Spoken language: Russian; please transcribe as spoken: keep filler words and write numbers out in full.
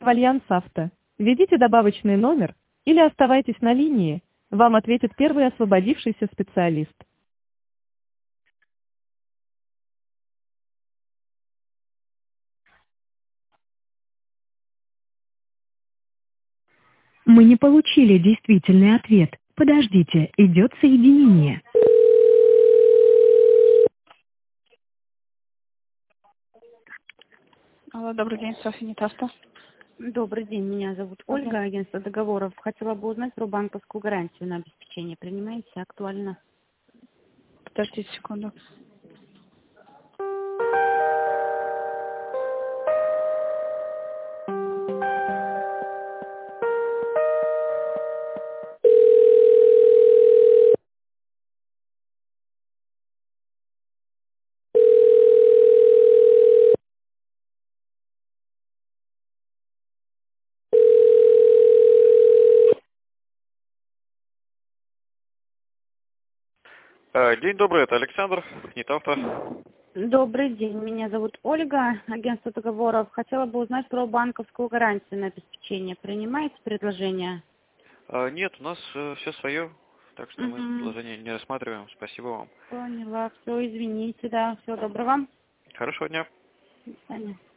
в Альянс Авто. Введите добавочный номер или оставайтесь на линии. Вам ответит первый освободившийся специалист. Мы не получили действительный ответ. Подождите, идет соединение. Алло, добрый день, Софья Нетавто. Добрый день, меня зовут Ольга, агентство договоров. Хотела бы узнать про банковскую гарантию на обеспечение. Принимаете? Актуально? Подождите секунду. Э, День добрый, это Александр, Нетавто. Добрый день, меня зовут Ольга, агентство договоров. Хотела бы узнать про банковскую гарантию на обеспечение. Принимаете предложение? Э, Нет, у нас все свое, так что мы Угу. предложение не рассматриваем. Спасибо вам. Поняла, все, извините, да, всего доброго вам. Хорошего дня. До свидания.